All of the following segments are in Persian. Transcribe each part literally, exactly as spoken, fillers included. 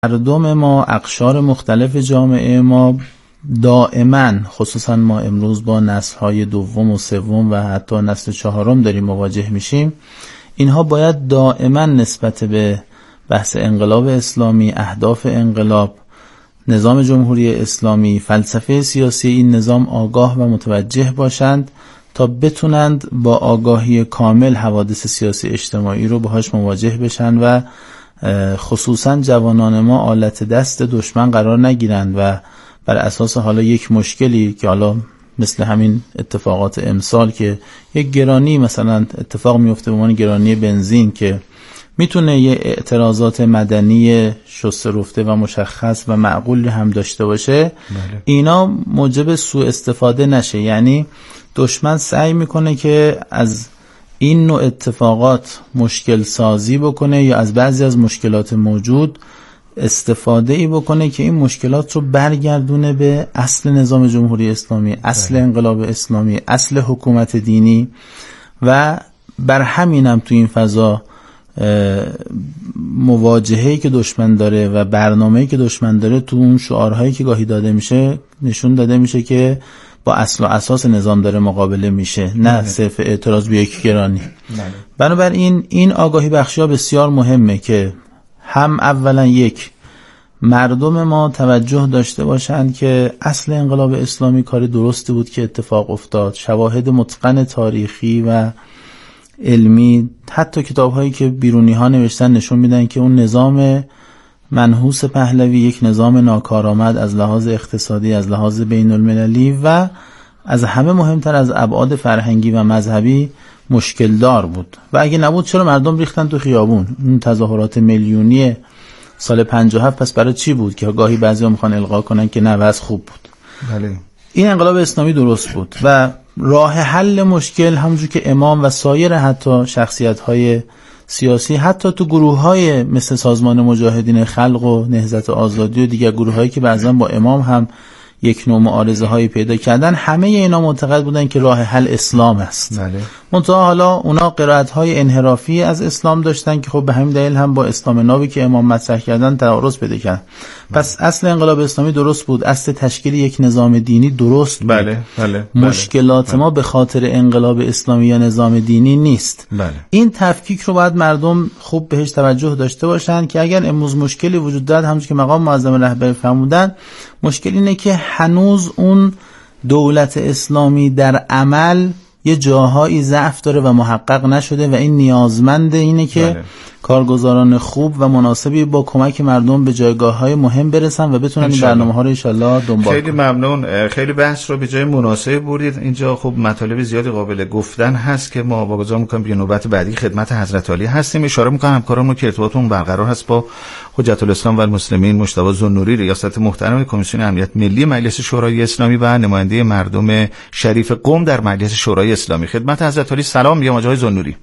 مردم ما، اقشار مختلف جامعه ما دائما، خصوصا ما امروز با نسل‌های دوم و سوم و حتی نسل چهارم داریم مواجه میشیم، اینها باید دائما نسبت به بحث انقلاب اسلامی، اهداف انقلاب، نظام جمهوری اسلامی، فلسفه سیاسی این نظام آگاه و متوجه باشند تا بتونند با آگاهی کامل حوادث سیاسی اجتماعی رو باهاش مواجه بشن و خصوصا جوانان ما آلت دست دشمن قرار نگیرند و بر اساس حالا یک مشکلی که حالا مثل همین اتفاقات امسال که یک گرانی مثلا اتفاق میفته به عنوان گرانی بنزین که میتونه یه اعتراضات مدنی شسته رفته و مشخص و معقول هم داشته باشه، بله. اینا موجب سوء استفاده نشه. یعنی دشمن سعی میکنه که از این نوع اتفاقات مشکل سازی بکنه یا از بعضی از مشکلات موجود استفاده ای بکنه که این مشکلات رو برگردونه به اصل نظام جمهوری اسلامی، اصل انقلاب اسلامی، اصل حکومت دینی و بر همینم تو این فضا مواجهه‌ای که دشمن داره و برنامه‌ای که دشمن داره تو اون شعارهایی که گاهی داده میشه نشون داده میشه که با اصل و اساس نظام داره مقابله میشه، نه صرف اعتراض به یک گرانی. بنابراین این آگاهی بخشی ها بسیار مهمه که هم اولا یک مردم ما توجه داشته باشند که اصل انقلاب اسلامی کار درستی بود که اتفاق افتاد. شواهد متقن تاریخی و علمی، حتی کتاب هایی که بیرونی ها نوشتن نشون میدن که اون نظام منحوس پهلوی یک نظام ناکارآمد از لحاظ اقتصادی، از لحاظ بین المللی و از همه مهمتر از ابعاد فرهنگی و مذهبی مشکل دار بود و اگه نبود چرا مردم ریختن تو خیابون؟ اون تظاهرات میلیونی سال پنجاه و هفت پس برای چی بود که گاهی بعضیا میخوان القا کنن که نه وضع خوب بود؟ بله. این انقلاب اسلامی درست بود و راه حل مشکل همونجور که امام و سایر حتی شخصیت‌های سیاسی حتی تو گروه‌های مثل سازمان مجاهدین خلق و نهضت آزادی و دیگر گروه‌هایی که بعضا با امام هم یک نوع معارضه‌هایی پیدا کردن، همه اینا معتقد بودن که راه حل اسلام است. بله. منتها حالا اونا قرائت‌های انحرافی از اسلام داشتن که خب به همین دلیل هم با اسلام نابی که امام مطرح کردن تعارض پیدا کرد. پس اصل انقلاب اسلامی درست بود، اصل تشکیل یک نظام دینی درست بود. بله. بله. مشکلات بله. ما به خاطر انقلاب اسلامی یا نظام دینی نیست. بله. این تفکیک رو باید مردم خوب بهش توجه داشته باشن که اگر امروز مشکلی وجود دارد، همونجوری که مقام معظم رهبری فرمودن، مشکل اینه که هنوز اون دولت اسلامی در عمل یه جاهایی ضعف داره و محقق نشده و این نیازمنده اینه که بله. کارگزاران خوب و مناسبی با کمک مردم به جایگاه‌های مهم برسن و بتونن این برنامه‌ها رو ان شاءالله دنبال خیلی کنن. ممنون. خیلی بحث رو به جای مناسب بردید. اینجا خب مطالب زیادی قابل گفتن هست که ما واگذار می‌کنیم به نوبت بعدی خدمت حضرت عالی هستیم. اشاره می‌کنم همکارانمون که ارتباطمون برقرار هست با حجت الاسلام و المسلمین مجتبی ذوالنوری، ریاست محترم کمیسیون امنیت ملی مجلس شورای اسلامی و نماینده مردم شریف قم در مجلس شورای اسلامی. خدمت حضرت عالی سلام میگم آقای ذوالنوری.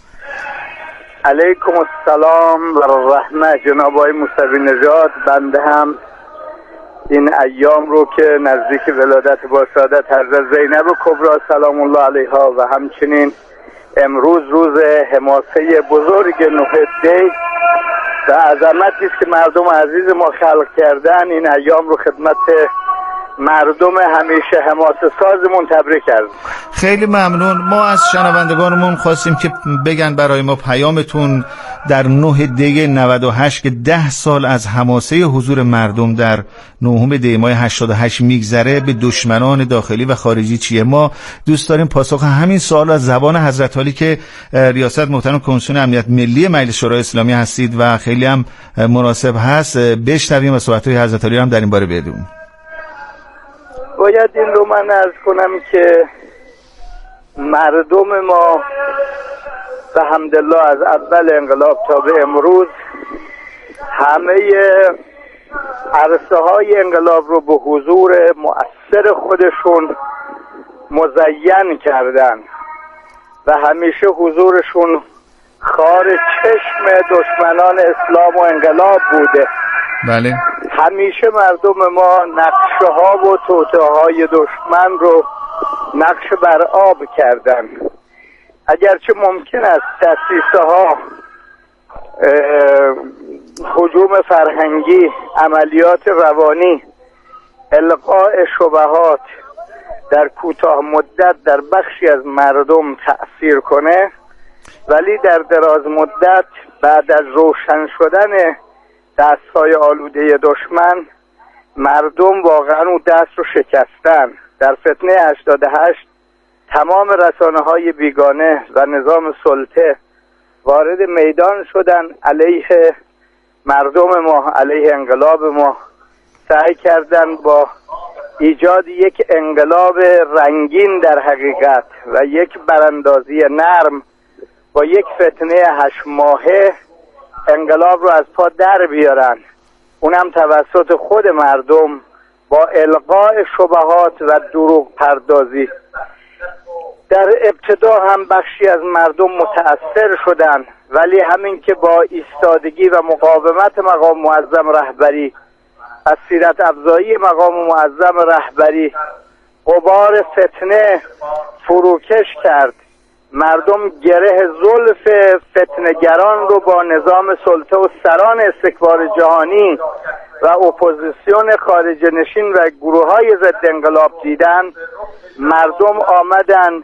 علیکم السلام و رحمت جناب آقای موسوی نژاد. بنده هم این ایام رو که نزدیک ولادت با سعادت حضرت زینب کبری سلام الله علیها و همچنین امروز روز حماسه بزرگ نهضت و عظمتی است که مردم عزیز ما خلق کردن، این ایام رو خدمت مردم همیشه حماسه سازمون تبریک عرض. خیلی ممنون. ما از شنوندگانمون خواستیم که بگن برای ما پیامتون در نه دی نود و هشت که ده سال از حماسه حضور مردم در نهم دی ماه هشتاد و هشت میگذره به دشمنان داخلی و خارجی چیه. ما دوست داریم پاسخ همین سوال از زبان حضرت عالی که ریاست محترم کمیسیون امنیت ملی مجلس شورای اسلامی هستید و خیلی هم مناسب هست بشنویم و صحبت‌های حضرت عالی هم در این باره بدونیم. باید این رو من عرض کنم که مردم ما به حمدالله از اول انقلاب تا به امروز همه عرصه های انقلاب رو به حضور مؤثر خودشون مزین کردن و همیشه حضورشون خار چشم دشمنان اسلام و انقلاب بوده. بله. همیشه مردم ما نقشه ها و توطئه های دشمن رو نقش بر آب کردن. اگرچه ممکن است دسیسه ها هجوم فرهنگی، عملیات روانی، القاء شبهات در کوتاه مدت در بخشی از مردم تأثیر کنه، ولی در دراز مدت بعد از روشن شدن دستهای آلوده دشمن مردم واقعا اون دست رو شکستن. در فتنه هشتاد و هشت تمام رسانه های بیگانه و نظام سلطه وارد میدان شدن علیه مردم ما، علیه انقلاب ما. سعی کردن با ایجاد یک انقلاب رنگین در حقیقت و یک براندازی نرم با یک فتنه هشت ماهه انقلاب رو از پا در بیارن، اونم توسط خود مردم با القاء شبهات و دروغ پردازی. در ابتدا هم بخشی از مردم متأثر شدن، ولی همین که با ایستادگی و مقاومت مقام معظم رهبری، از سیرت افزایی مقام معظم رهبری غبار فتنه فروکش کرد. مردم گره زلف فتنه‌گران رو با نظام سلطه و سران استکبار جهانی و اپوزیسیون خارج نشین و گروه های ضد انقلاب دیدن. مردم آمدن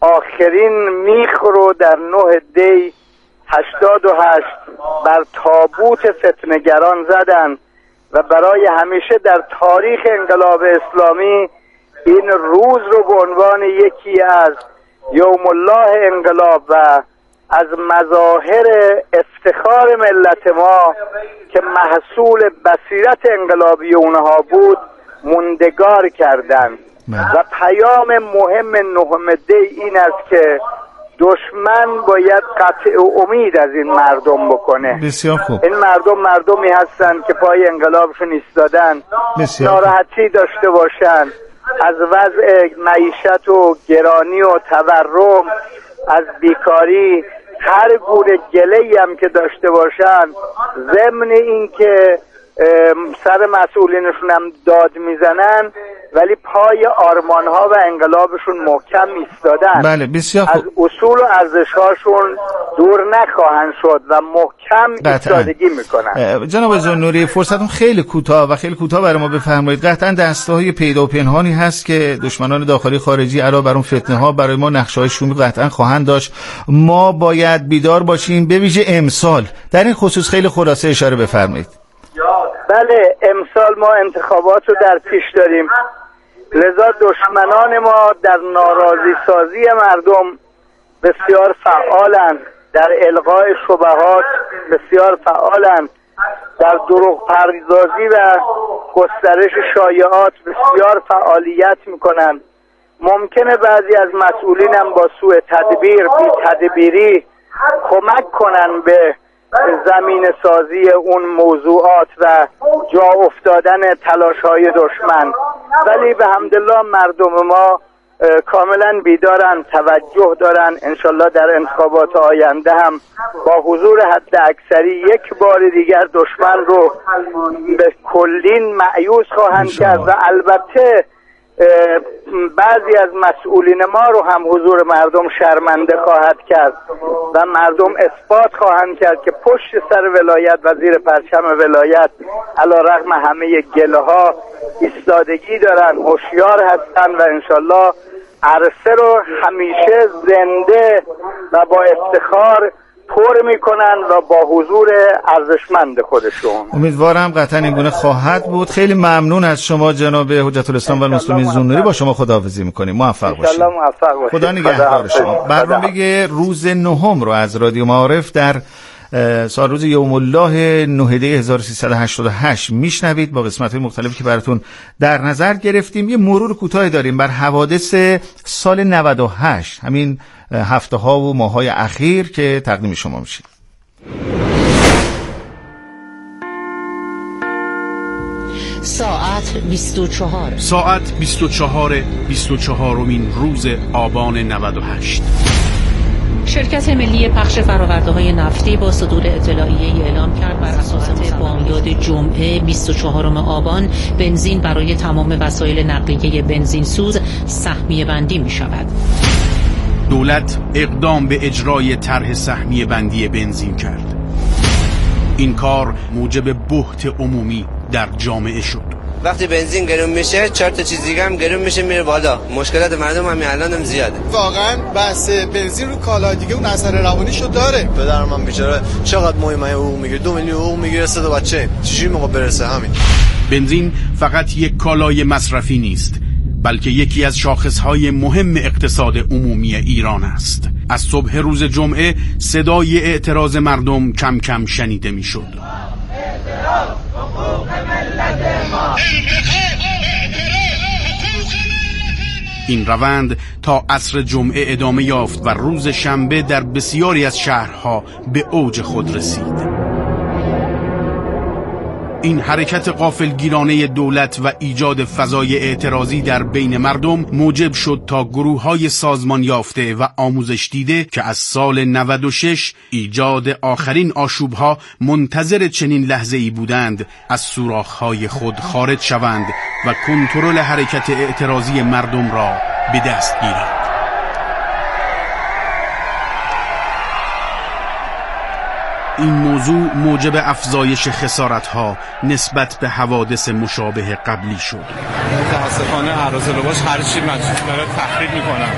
آخرین میخ رو در نه دی هشتاد و هشت بر تابوت فتنه‌گران زدن و برای همیشه در تاریخ انقلاب اسلامی این روز رو به عنوان یکی از یوم الله انقلاب و از مظاهر افتخار ملت ما که محصول بصیرت انقلابی اونها بود موندگار کردند. و پیام مهم نهم دی این است که دشمن باید قطع امید از این مردم بکنه. بسیار خوب. این مردم مردمی هستن که پای انقلابشون ایستادن، ناراحتی داشته باشن از وضع معیشت و گرانی و تورم، از بیکاری، هر گونه گله‌ای هم که داشته باشن، ضمن این که سر مسئولینشون هم داد میزنن ولی پای آرمانها و انقلابشون محکم ایستادن. بله بسیار خوب. از اصول و ارزش‌هاشون دور نخواهند شد و محکم ایستادگی میکنن. جناب ذوالنوری فرصتون خیلی کوتاه و خیلی کوتاه برای ما بفرمایید. قطعا دسته‌های پیدا و پنهانی هست که دشمنان داخلی خارجی علاوه بر اون فتنه‌ها برای ما نقشه‌های شومی قطعا خواهند داشت. ما باید بیدار باشیم، به ویژه امسال. در این خصوص خیلی خلاصه اشاره بفرمایید. بله، امسال ما انتخابات رو در پیش داریم، لذا دشمنان ما در ناراضی سازی مردم بسیار فعالند، در القاء شبهات بسیار فعالند، در دروغ پردازی و گسترش شایعات بسیار فعالیت میکنند. ممکنه بعضی از مسئولین هم با سوء تدبیر، بی تدبیری کمک کنن به زمین سازی اون موضوعات و جا افتادن تلاش های دشمن، ولی به حمدالله مردم ما کاملا بیدارن، توجه دارن. انشالله در انتخابات آینده هم با حضور حد اکثری یک بار دیگر دشمن رو به کلین مأیوس خواهند کرد و البته بعضی از مسئولین ما رو هم حضور مردم شرمنده خواهد کرد و مردم اثبات خواهند کرد که پشت سر ولایت و زیر پرچم ولایت علی رغم همه گله ها ایستادگی دارن، هوشیار هستن و انشالله عرصه رو همیشه زنده و با افتخار پر میکنن و با حضور ارزشمند خودشون. امیدوارم قطعا این گونه خواهد بود. خیلی ممنون از شما جناب حجت الاسلام و المسلمین ذوالنوری. با شما خداحافظی میکنیم. موفق باشید. موفق باشید. خدا نگهدار شما. برنامه روز نهم رو از رادیو معارف در سال روز یوم الله نه دی هزار و سیصد و هشتاد و هشت میشنوید با قسمت‌های مختلفی که براتون در نظر گرفتیم. یه مرور کوتاهی داریم بر حوادث سال نود و هشت، همین هفته ها و ماه های اخیر که تقدیم شما میشه. ساعت بیست و چهار ساعت بیست و چهار بیست و چهارمین روز آبان نود و هشت. شرکت ملی پخش فرآورده‌های نفتی با صدور اطلاعیه‌ای اعلام کرد بر اساس بامداد جمعه بیست و چهارم آبان بنزین برای تمام وسایل نقلیه بنزین سوز سهمیه بندی می شود. دولت اقدام به اجرای طرح سهمیه بندی بنزین کرد. این کار موجب بحت عمومی در جامعه شد. وقتی بنزین گرون میشه چهار تا چیز دیگه هم گرون میشه میره بالا. مشکلات مردم همین الان هم زیاده. واقعا بحث بنزین رو کالا دیگه اون اثر روانیشو داره. پدرم من بیچاره چقدر مهمه حقوق میگیره، دو میلیون حقوق میگیره، سه تا بچه، چجوری موقع برسه؟ همین. بنزین فقط یک کالای مصرفی نیست، بلکه یکی از شاخصهای مهم اقتصاد عمومی ایران است. از صبح روز جمعه صدای اعتراض مردم کم کم شنیده میشد. این روند تا عصر جمعه ادامه یافت و روز شنبه در بسیاری از شهرها به اوج خود رسید. این حرکت غافلگیرانه دولت و ایجاد فضای اعتراضی در بین مردم موجب شد تا گروه‌های سازمان یافته و آموزش دیده که از سال نود و شش ایجاد آخرین آشوب‌ها منتظر چنین لحظه‌ای بودند، از سوراخ‌های خود خارج شوند و کنترل حرکت اعتراضی مردم را به دست گیرند. این موضوع موجب افزایش خسارت‌ها نسبت به حوادث مشابه قبلی شد. متاسفانه اراذل باش هر چی داره تخریب می‌کنن.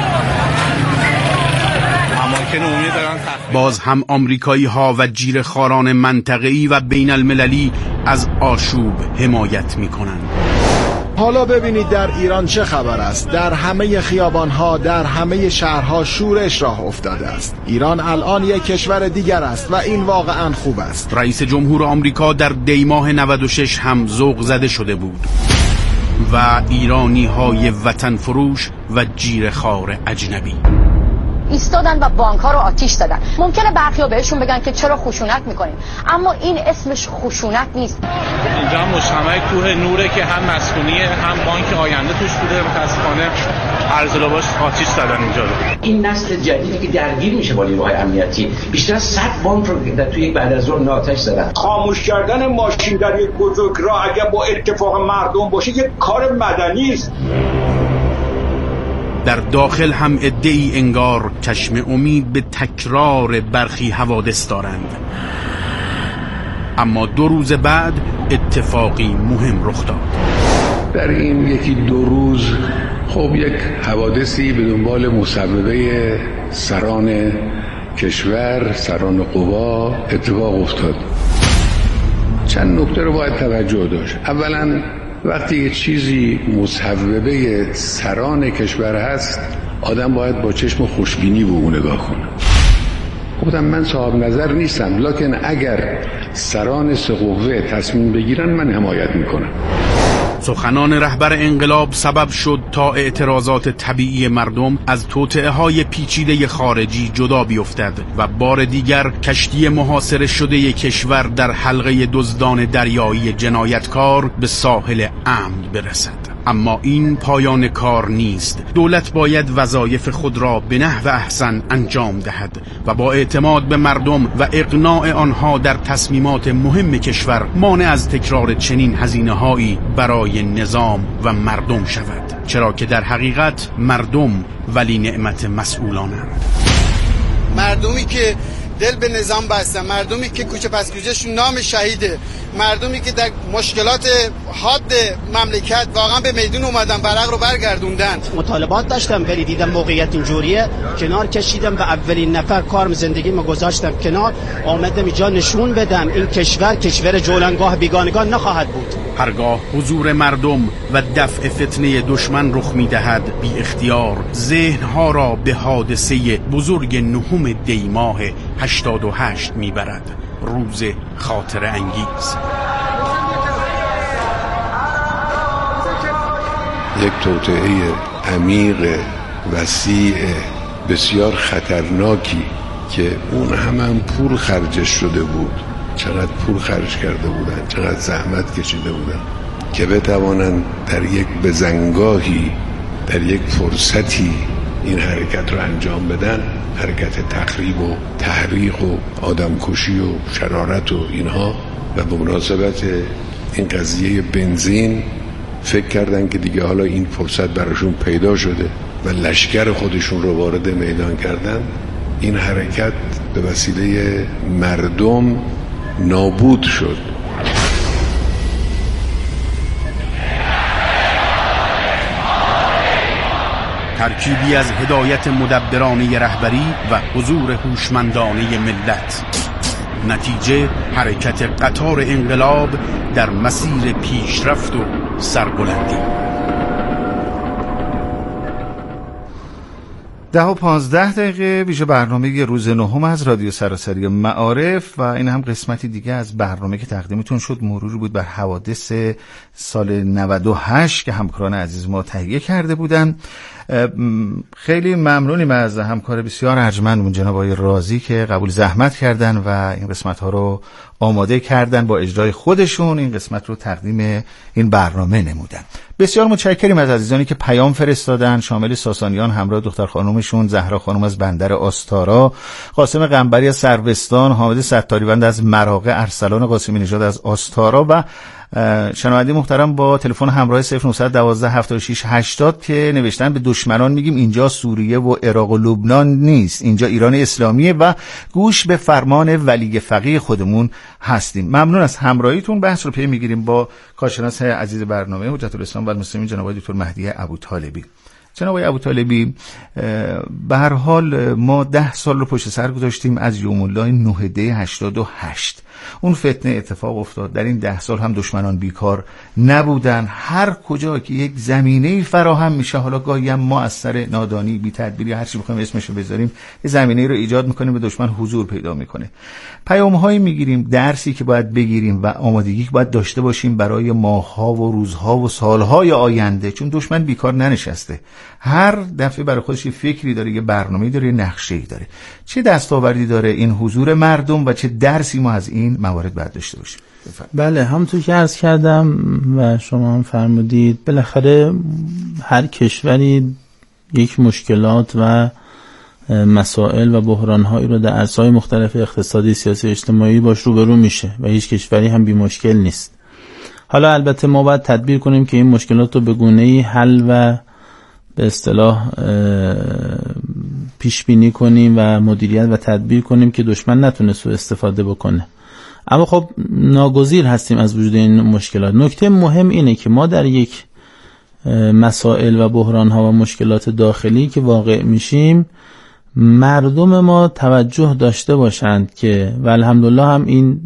اماکن عمومی دارن تخریب. باز هم آمریکایی‌ها و جیره‌خواران منطقه‌ای و بین المللی از آشوب حمایت می‌کنند. حالا ببینید در ایران چه خبر است. در همه خیابانها، در همه شهرها شورش راه افتاده است. ایران الان یک کشور دیگر است و این واقعا خوب است. رئیس جمهور آمریکا در دی ماه نود و شش هم ذوق زده شده بود و ایرانی های وطن فروش و جیره‌خوار اجنبی ایستادن و بانک ها رو آتیش زدن. ممکنه برخیا بهشون بگن که چرا خشونت میکنیم، اما این اسمش خشونت نیست. اینجا مجتمع کوه نوره که هم مسکونیه هم بانک آینده توش بوده. متاسفانه اراذل باش آتیش زدن اینجا رو. این نسل جدیدی که درگیر میشه با نیروهای امنیتی بیشتر از صد بانک رو در توی یک بعد از ظهر آتش زدن. خاموش کردن ماشین در یک بزرگراه اگه با اتفاق مردم باشه یک کار مدنی است. در داخل هم عده‌ای انگار چشم امید به تکرار برخی حوادث دارند، اما دو روز بعد اتفاقی مهم رخ داد. در این یکی دو روز خب یک حوادثی به دنبال مصوبه سران کشور، سران قوا اتفاق افتاد. چند نکته رو باید توجه داشت. اولا وقتی یه چیزی مصوبه سران کشور هست، آدم باید با چشم خوشبینی به اون نگاه کنه. گفتم من صاحب نظر نیستم، لکن اگر سران سه قوه تصمیم بگیرن من حمایت میکنم. سخنان رهبر انقلاب سبب شد تا اعتراضات طبیعی مردم از توطئه‌های پیچیده خارجی جدا بیفتد و بار دیگر کشتی محاصره شده کشور در حلقه دزدان دریایی جنایتکار به ساحل امن برسد. اما این پایان کار نیست. دولت باید وظایف خود را به نحو احسن انجام دهد و با اعتماد به مردم و اقناع آنها در تصمیمات مهم کشور مانع از تکرار چنین هزینه‌هایی برای نظام و مردم شود، چرا که در حقیقت مردم ولی نعمت مسئولانند. مردمی که دل به نظام بستن، مردمی که کوچه پس کوچه‌شون نام شهیده، مردمی که در مشکلات حاد مملکت واقعا به میدون اومدن، برق رو برگردوندن. مطالبات داشتم ولی دیدم موقعیت اینجوریه، کنار کشیدم و اولین نفر کارم زندگیمو گذاشتم کنار، آمدم اینجا نشون بدم این کشور کشور جولانگاه بیگانگان نخواهد بود. هرگاه حضور مردم و دفع فتنه دشمن رخ می‌دهد، بی اختیار ذهن‌ها را به حادثه بزرگ نهم دی ماه هشتاد و هشت میبرد، روز خاطر انگیز. یک توطئه عمیق، وسیع، بسیار خطرناکی که اون هم هم پول خرجش شده بود، چقدر پول خرج کرده بودن، چقدر زحمت کشیده بودن که بتوانند در یک بزنگاهی، در یک فرصتی این حرکت رو انجام بدن. حرکت تخریب و تحریق و آدمکشی و شرارت و اینها. و به مناسبت این قضیه بنزین فکر کردن که دیگه حالا این فرصت براشون پیدا شده و لشکر خودشون رو وارد میدان کردن. این حرکت به وسیله مردم نابود شد. ترکیبی از هدایت مدبرانه رهبری و حضور هوشمندانه ملت. نتیجه حرکت قطار انقلاب در مسیر پیشرفت و سربلندی. ده و پانزده دقیقه ویژه برنامه روز نهم از رادیو سراسری معارف و این هم قسمتی دیگه از برنامه که تقدیمتون شد مرور بود بر حوادث سال نود و هشت که همکاران عزیز ما تهیه کرده بودن. خیلی ممنونیم از همکار بسیار ارجمندمون جناب آقای رازی که قبول زحمت کردن و این قسمت ها رو آماده کردن، با اجرای خودشون این قسمت رو تقدیم این برنامه نمودن. بسیار متشکریم از عزیزانی که پیام فرستادن، شامل ساسانیان همراه دختر خانومشون، زهرا خانم از بندر آستارا، قاسم قنبری از سروستان، حامد ستاریوند از مراغه، ارسلان قاسمی نژاد از آستارا و شنونده محترم با تلفن همراه صفر نه یک دو هفت شش هشتاد که نوشتن به دشمنان میگیم اینجا سوریه و عراق و لبنان نیست، اینجا ایران اسلامیه و گوش به فرمان ولی فقیه خودمون هستیم. ممنون از همراهیتون. بحث رو پی میگیریم با کارشناس عزیز برنامه حجت الاسلام و المسلمین جناب دکتر مهدی ابوطالبی. جناب ابوطالبی، به هر حال ما ده سال رو پشت سر گذاشتیم از یوم الله نه دی هشتاد و هشت. اون فتنه اتفاق افتاد. در این ده سال هم دشمنان بیکار نبودن. هر کجا که یک زمینه‌ای فراهم میشه، حالا گاهی هم ما از سر نادانی، بی تدبیری، هر چی بخوایم اسمشو بذاریم، یه زمینه‌ای رو ایجاد میکنیم به دشمن حضور پیدا میکنه. پیام‌هایی میگیریم، درسی که باید بگیریم و آمادگی که باید داشته باشیم برای ماه‌ها و روزها و سال‌های آینده، چون دشمن بیکار ننشسته. هر دفعه برای خودش یه فکری داره، یه برنامه‌ای داره، یه نقشه‌ای داره. چه دستاوردی داره این حضور مردم و چه درسی ما از این موارد باید داشته باشیم؟ بله، همونطور که عرض کردم و شما هم فرمودید، بالاخره هر کشوری یک مشکلات و مسائل و بحران‌هایی رو در عرصه‌های مختلف اقتصادی، سیاسی، اجتماعی باش روبرو میشه و هیچ کشوری هم بی مشکل نیست. حالا البته ما باید تدبیر کنیم که این مشکلات رو به گونه‌ای حل و به اصطلاح پیش بینی کنیم و مدیریت و تدبیر کنیم که دشمن نتونه سوء استفاده بکنه. اما خب ناگزیر هستیم از وجود این مشکلات. نکته مهم اینه که ما در یک مسائل و بحران‌ها و مشکلات داخلی که واقع میشیم، مردم ما توجه داشته باشند که و الحمدلله هم این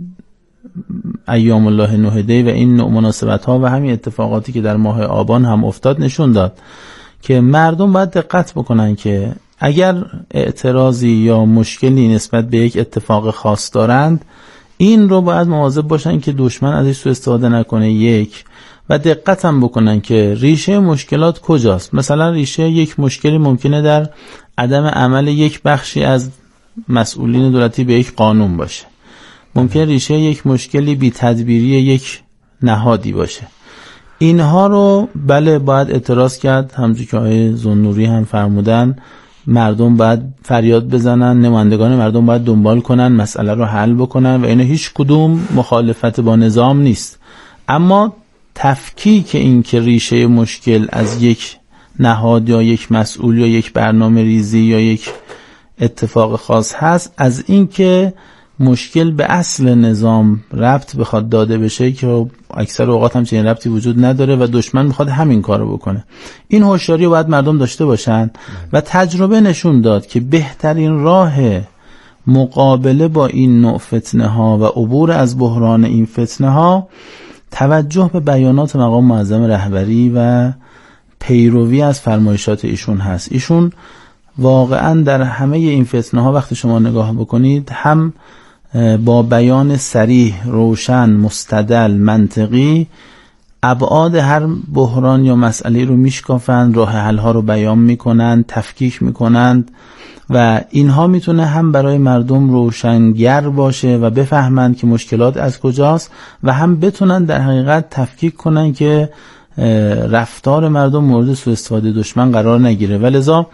ایام الله نه دی و این نوع مناسبت‌ها و همین اتفاقاتی که در ماه آبان هم افتاد نشون داد که مردم باید دقت بکنن که اگر اعتراضی یا مشکلی نسبت به یک اتفاق خاص دارند، این رو باید مواظب باشن که دشمن ازش سوء استفاده نکنه، یک، و دقت هم بکنن که ریشه مشکلات کجاست. مثلا ریشه یک مشکلی ممکنه در عدم عمل یک بخشی از مسئولین دولتی به یک قانون باشه، ممکن ریشه یک مشکلی بی تدبیری یک نهادی باشه. اینها رو بله باید اعتراض کرد، همونجوری که آقای زنوری هم فرمودن، مردم باید فریاد بزنن، نمایندگان مردم باید دنبال کنن، مسئله رو حل بکنن و اینه هیچ کدوم مخالفت با نظام نیست. اما تفکیک این که ریشه مشکل از یک نهاد یا یک مسئول یا یک برنامه ریزی یا یک اتفاق خاص هست، از این که مشکل به اصل نظام ربط بخواد داده بشه که اکثر اوقات هم چنین ربطی وجود نداره و دشمن میخواد همین کارو بکنه. این هوشیاری رو باید مردم داشته باشن و تجربه نشون داد که بهترین راه مقابله با این نوع فتنه ها و عبور از بحران این فتنه ها توجه به بیانات مقام معظم رهبری و پیروی از فرمایشات ایشون هست. ایشون واقعا در همه این فتنه ها وقتی شما نگاه بکنید، هم با بیان صریح، روشن، مستدل، منطقی ابعاد هر بحران یا مسئله رو میشکافند، راه حل ها رو بیان میکنند، تفکیک میکنند و اینها میتونه هم برای مردم روشنگر باشه و بفهمند که مشکلات از کجاست و هم بتونن در حقیقت تفکیک کنن که رفتار مردم مورد سوء استفاده دشمن قرار نگیره. ولذا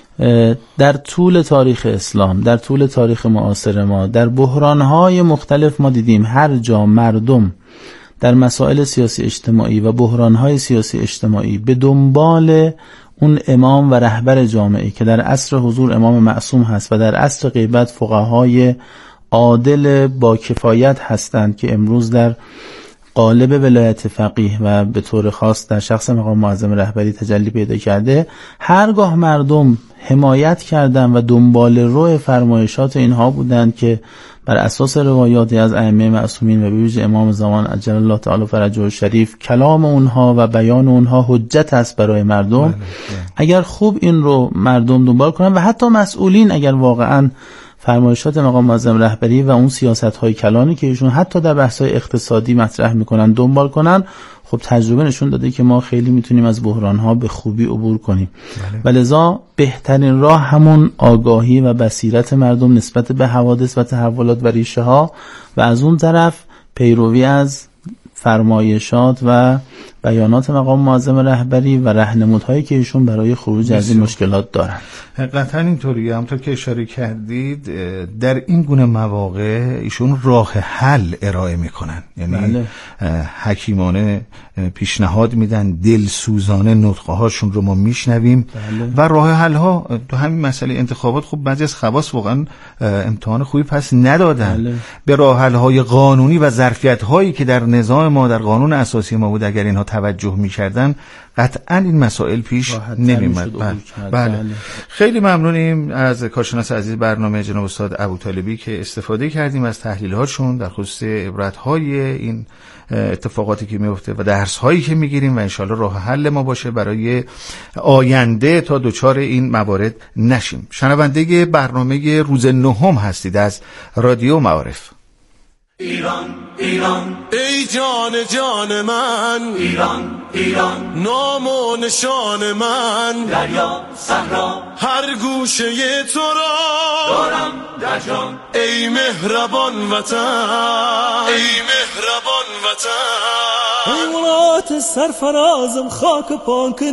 در طول تاریخ اسلام، در طول تاریخ معاصر ما، در بحران‌های مختلف ما دیدیم هر جا مردم در مسائل سیاسی اجتماعی و بحران‌های سیاسی اجتماعی به دنبال اون امام و رهبر جامعه که در عصر حضور امام معصوم هست و در عصر غیبت فقهای عادل با کفایت هستند که امروز در قالب ولایت فقیه و به طور خاص در شخص مقام معظم رهبری تجلی پیدا کرده، هرگاه مردم حمایت کردند و دنبال رو فرمایشات اینها بودند که بر اساس روایاتی از ائمه معصومین و به ویژه امام زمان عجل الله تعالی فرجه الشریف کلام اونها و بیان اونها حجت است برای مردم، اگر خوب این رو مردم دنبال کنن و حتی مسئولین اگر واقعا فرمایشات مقام معظم رهبری و اون سیاست‌های کلانی که ایشون حتی در بحث‌های اقتصادی مطرح می‌کنن دنبال کنن، خب تجربه نشون داده که ما خیلی میتونیم از بحران‌ها به خوبی عبور کنیم. بله. و لذا بهترین راه همون آگاهی و بصیرت مردم نسبت به حوادث و تحولات و ریشه‌ها و از اون طرف پیروی از فرمایشات و بیانات مقام معظم رهبری و راهنمودهایی که ایشون برای خروج از این مشکلات دارند. قطعا اینطوریه. همونطور که اشاره کردید در این گونه مواقع ایشون راه حل ارائه میکنن، یعنی بله. حکیمانه پیشنهاد میدن، دلسوزانه نطقه هاشون رو ما میشنویم بله. و راه حل ها تو همین مسئله انتخابات خب بعضی از خواص واقعا امتحان خوبی پس ندادن بله. به راه حل های قانونی و ظرفیت هایی که در نظام ما در قانون اساسی ما بود اگر اینها توجه میکردن قطعا این مسائل پیش نمی‌آمد. بله. بله. بله. خیلی ممنونیم از کارشناس عزیز برنامه جناب استاد ابوطالبی که استفاده کردیم از تحلیل‌هاشون در خصوص عبرت‌های این اتفاقاتی که میفته و درس‌هایی که میگیریم و انشالله راه حل ما باشه برای آینده تا دچار این موارد نشیم. شنونده برنامه روز نهم هستید از رادیو معارف. ایران ایران ای جان جان من، ایران ایران نام و نشان من، دریا صحرا هر گوشه تو را دارم در جان، ای مهربان وطن، ای مهربان وطن. ای ولات سرفرازم خاک پاکت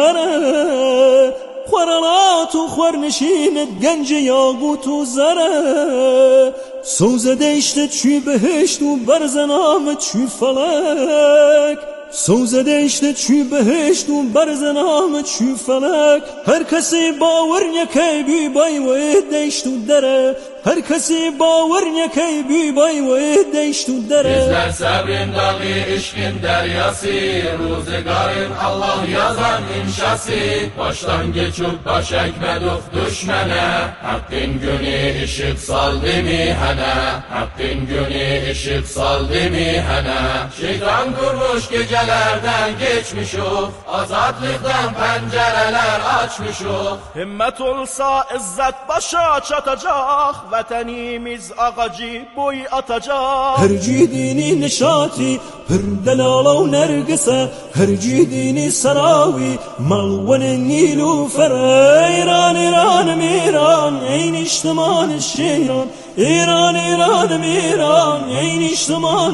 گوهره، خورالات و خورنشینت گنج یاقوت و زره، سوزده اشتت چوی بهشت و برزنامت چوی فلک، سوزده اشتت چوی بهشت و برزنامت چوی فلک. هر کسی باور نکی بی بای و دیشت و دره، هر کسی باور نکی بی بای و دیشت و دره. bizler sabrin dağı işkin deryası, روزگارın Allah yazan inşası, baştan geçip baş ekmeduf düşmene, hakkın günü ışık saldı mihene, hakkın günü ışık saldı mihene. Şeytan kurmuş gecelerden geçmişuk, azatlıktan pencereler açmışuk. Himmet olsa izzet başa çatacak, vatanimiz ağacı boy atacak. Her cidini nişati پر دلاله و نرگسه، هر جیدینی سراوی ملون نیل و فره. ایران ایران میران این اجتمان شیران، ایران ایران میران این اجتمان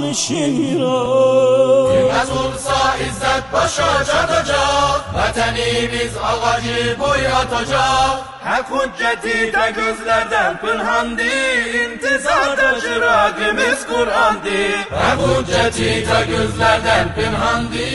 شیران. Himmet olsa izzet başa çatacak, vatanimiz ağacı boy atacak. Hak hücceti de gözlerden pınhandı, intizarda çırağımız Kur'an'dı. Hak hücceti de gözlerden pınhandı.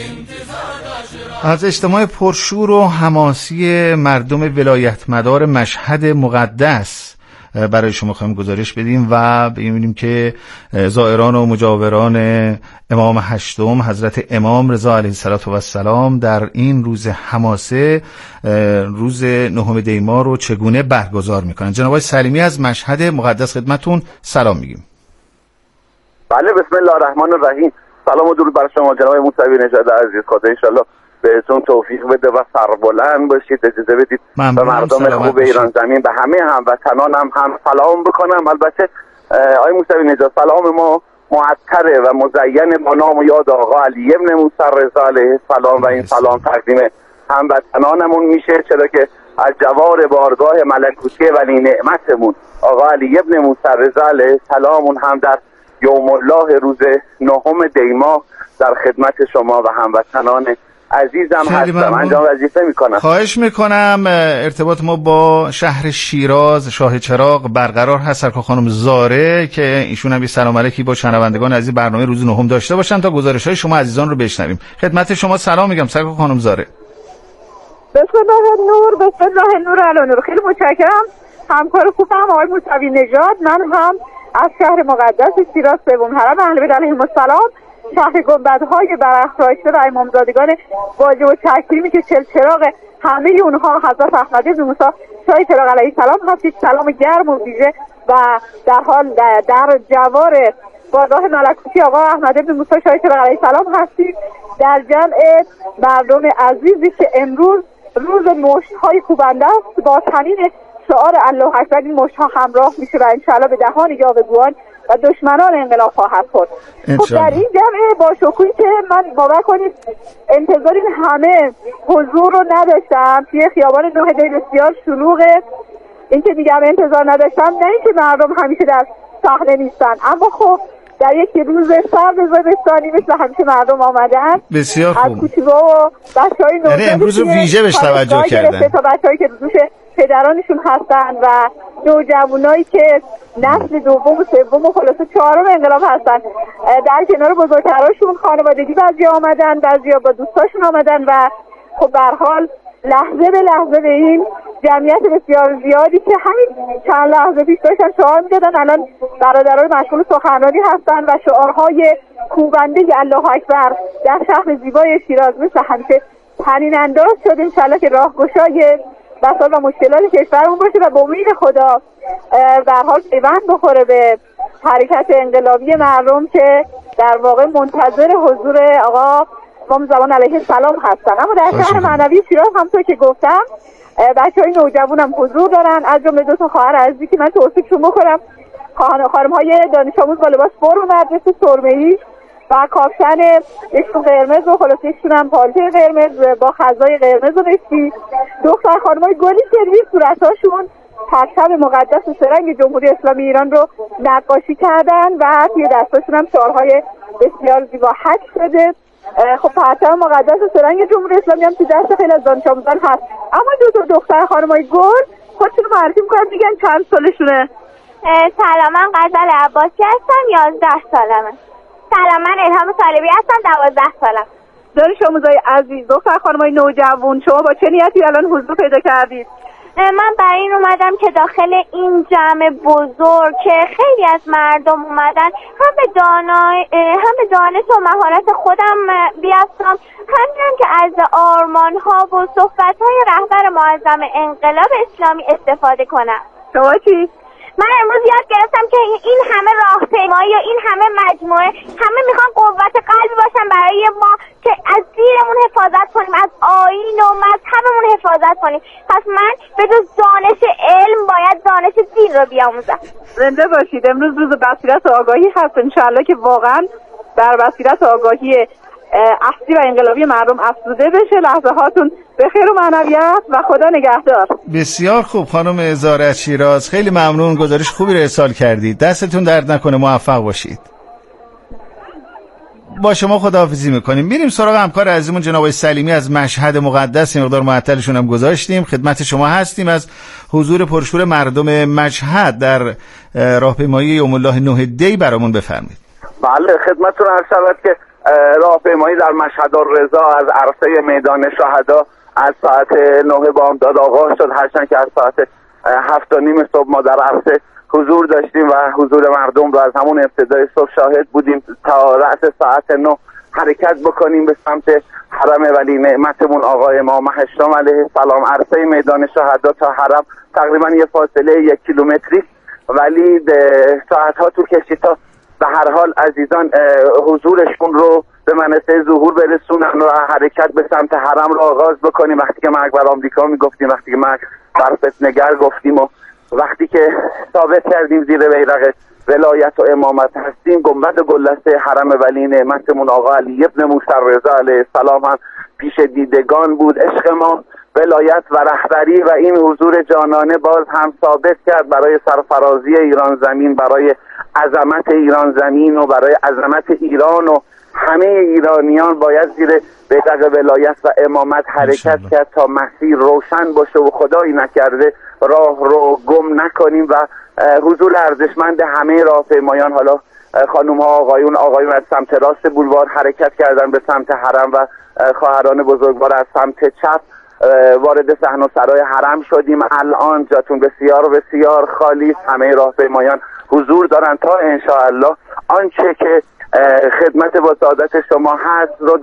از اجتماع پرشور و حماسی مردم ولایت مدار مشهد مقدس برای شما خواهیم گزارش بدیم و ببینیم که زائران و مجاوران امام هشتم حضرت امام رضا علیه السلام در این روز حماسه، روز نهم دی ماه رو چگونه برگزار میکنن. جناب آقای سلیمی از مشهد مقدس خدمتون سلام میگیم. بله، بسم الله الرحمن الرحیم. سلام و درود بر شما جناب موسوی نژاد عزیز. خدا ان شاءالله بهتون توفیق بده و سربلند باشید. اجازه بدید به مردم خوب ایران زمین، به همه هموطنانم هم, هم سلام بکنم. البته آقای موسوی نژاد سلام ما معطره و مزین با نام و یاد آقا علی ابن موسی رضا علیه السلام و این سلام تقدیم هموطنانمون میشه، چرا که از جوار بارگاه ملکوتی ولی نعمتمون آقا علی ابن موسی رضا علیه السلام هم در یوم الله روز نهم دی ماه در خدمت شما و هموطنان عزیزم هستم، انجام وظیفه میکنم. خواهش میکنم. ارتباط ما با شهر شیراز شاه چراغ برقرار هست. سرکار خانم زاره که ایشون هم سلام علیکی با شنوندگان عزیز برنامه روز نهم داشته باشن تا گزارش های شما عزیزان رو بشنویم. خدمت شما سلام میگم سرکار خانم زاره. بسم الله نور، بسم الله نور علی نور. خیلی متشکرم. همکار خوبم آقای موسوی نژاد، من هم از شهر مقدس شیراز سوم حرم اهل بیت علیهم السلام، شهر گنبدهای برافراشته و امامزادگان واجب و تکریمی که چلچراغ همه اونها حضرت احمد بن موسی شاه چراغ علیه السلام هستید. سلام گرم و ویژه و در حال در جوار بارگاه ملکوتی آقا احمد بن موسی شاه چراغ علیه السلام هستید، در جمع مردم عزیزی که امروز روز مشت‌های کوبنده است. با تنین شعار الله اکبر این مشت‌ها همراه میشه و انشاءالله به دهان یاوه‌گویان و دشمنان انقلاب خواهد خورد. خب در این جمع با شکوهی که من باور کنید انتظار این همه حضور رو نداشتم، توی خیابان نه دی بسیار شلوغه، این که دیگه انتظار نداشتم، نه اینکه مردم همیشه در صحنه نیستن، اما خب در یک روز سرد زمستانی مثل همیشه مردم آمدن. بسیار خوب. از کوچه‌ها و بچه‌های نوجوانی یعنی امروز رو ویژه بهش توجه کردن تا بچه‌هایی که دوش پدرانشون هستن و نوجوانایی که نسل دوم و سوم و خلاصه چهارم انقلاب هستن، در کنار بزرگتراشون خانوادگی بعضی آمدن، بعضیا با دوستاشون آمدن و خب به هر حال لحظه به لحظه به این جمعیت بسیار زیادی که همین چند لحظه پیش داشتن شعار میدادن، الان برادران مشغول سخنرانی هستن و شعارهای کوبنده الله اکبر در شهر زیبای شیراز مثل همیشه طنین انداز شد. انشالله که راهگشای بساط و مشکلات کشورمون باشه و با امید خدا به هر حال پیوند بخوره به حرکت انقلابی مردم که در واقع منتظر حضور آقا امام زمان علیه السلام هستن. اما در شهر معنوی شیراز همونطور که گفتم بچهای نوجوان هم حضور دارن، از جمله دو تا خواهر عزیزی که من توصیفشون بکنم، خانم‌های دانش آموز با لباس فرم مدرسه سرمه‌ای و کاپشن یکشون قرمز و خلاصه یکشون هم پالتوی قرمز با خزای قرمز و مشکی، دختر خانم‌های گلی که روی صورتاشون پرچم مقدس و سرنگ جمهوری اسلامی ایران رو نقاشی کردن و توی دستاشون هم شعارهای بسیار زیبا حک شده. خب پرچم مقدس و سرنگ جمهوری اسلامی هم تو دست خیلی از دانش آموزان هست. اما دو تا دختر خانمای گل خودشون رو معرفی می‌کنن، میگن چند سالشونه. سلام، من غزل عباسی هستم، یازده سالمه. سلام، من الهام طالبی هستم، دوازده سالم. دانش آموزای عزیز، دختر خانمای نوجوان، شما با چه نیتی الان حضور پیدا کردید؟ من برای این اومدم که داخل این جمع بزرگ که خیلی از مردم اومدن هم به دانای هم به دانش و مهارت خودم بیافتم، همینم که از آرمان‌ها و صحبت‌های رهبر معظم انقلاب اسلامی استفاده کنم. شما چی؟ من امروز یاد گرفتم که این همه راهپیمایی و این همه مجموعه همه میخوان قوت قلب باشن برای ما که از دینمون حفاظت کنیم، از آیین و مذهبمون حفاظت کنیم. پس من به جز دانش علم باید دانش دین رو بیاموزم. زنده باشید. امروز روز بصیرت و آگاهی هست، انشالله که واقعا بر بصیرت و آگاهی اصلی و انقلابی مردم افزوده بشه. لحظه هاتون به خیر و معنویت و خدا نگهدار. بسیار خوب خانم ازاره از شیراز، خیلی ممنون، گزارش خوبی رو ارسال کردید، دستتون درد نکنه، موفق باشید. با شما خداحافظی میکنیم، میریم سراغ همکار عزیزمون جناب سلیمی از مشهد مقدس. مقدار معطلشون هم گذاشتیم، خدمت شما هستیم از حضور پرشور مردم مشهد در راهپیمایی یوم الله نه دی برامون بفرمایید. بله، خدمتتون عرض شود که راهپیمایی در مشهد الرضا از عرصه میدان شهدا از ساعت نه بامداد آغاز شد، هرچند که از ساعت هفت و نیم صبح ما در عرصه حضور داشتیم و حضور مردم رو از همون ابتدای صبح شاهد بودیم تا رأس ساعت نه حرکت بکنیم به سمت حرم ولی نعمتمون آقا امام هشتم علیه السلام. عرصه میدان شهدا تا حرم تقریبا یه فاصله یک کیلومتری، ولی ساعتها طول کشید تا به هر حال عزیزان حضورشون رو به منصه ظهور برسونن و حرکت به سمت حرم رو آغاز بکنیم. وقتی که مرگ بر آمریکا میگفتیم، وقتی که مرگ بر فتنه‌گر گفتیم و وقتی که ثابت کردیم زیر بیرق ولایت و امامت هستیم، گنبد گلدسته حرم ولی نعمتمون آقا علی ابن موسی رضا علیه السلام هم پیش دیدگان بود. عشق ما ولایت و رهبری و این حضور جانانه باز هم ثابت کرد برای سرفرازی ایران زمین، برای عظمت ایران زمین و برای عظمت ایران و همه ایرانیان باید زیر بیرق ولایت و امامت حرکت کرد تا مسیر روشن باشه و خدایی نکرده راه رو گم نکنیم و حضور ارزشمند همه راهپیمایان، حالا خانم ها آقایون آقایون از سمت راست بولوار حرکت کردن به سمت حرم و خواهران بزرگوار از سمت چپ وارد صحن و سرای حرم شدیم. الان جاتون بسیار بسیار خالی است، همه راهپیمایان حضور دارن تا انشاءالله آنچه که خدمت با سعادت شما هست رو